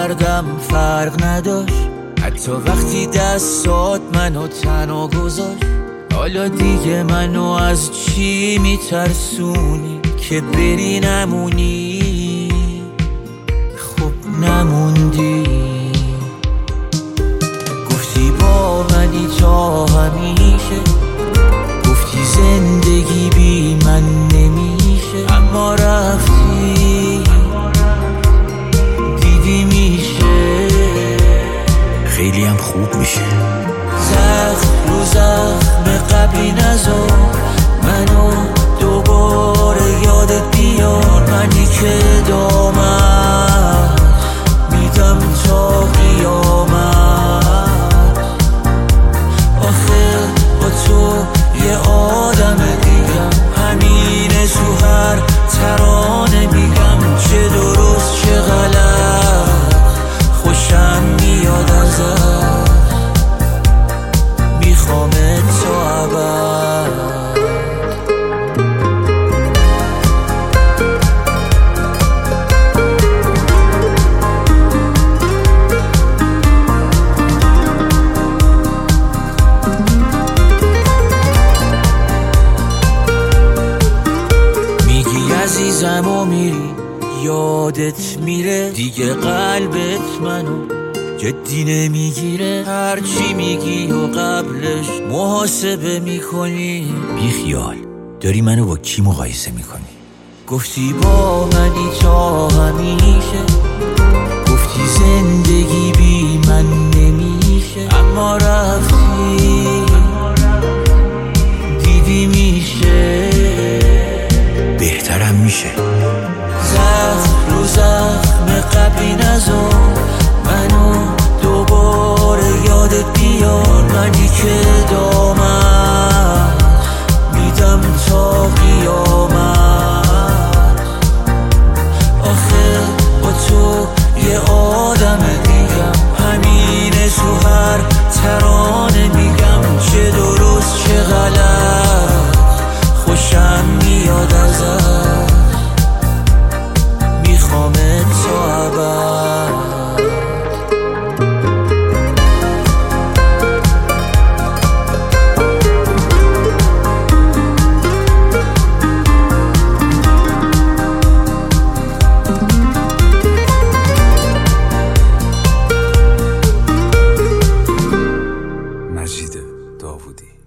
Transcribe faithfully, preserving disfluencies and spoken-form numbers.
کردم فرق نداشت، حتی وقتی دستات منو تنها گذاشت. حالا دیگه منو از چی میترسونی که بری نمونی؟ خب نموندی. گفتی با منی تا همیشه، گفتی زندگی بی من نمیشه، اما رفتی دیدی میشه، خیلی هم خوب میشه. زخم رو زخم قبلی نذار، منو دوباره یادت بیار. منی که دامت میدم تا قیامت. آخه با تو یه آدم دیگم، همینه تو هر ترانه میگم. چه درست چه غلط خوشم میاد ازت، میخوامت تا ابد. میگی عزیزم و میری، یادت میره دیگه، قلبت منو جدی نمیگیره. هرچی میگی و قبلش محاسبه میکنی. بیخیال، داری منو با کی مقایسه میکنی؟ گفتی با منی تا همیشه، گفتی زندگی بی من نمیشه، اما رفتی دیدی میشه، بهترم میشه. زخم رو زخم قبلی نذار، منو دوباره یادت بیار. منی که دامت میدم تا قیامت. آخه با تو یه آدم دیگم، همینه تو هر ترانه میگم. چه درست چه غلط خوشم میاد ازت، میخوامت تا ابد. مجید داوودی.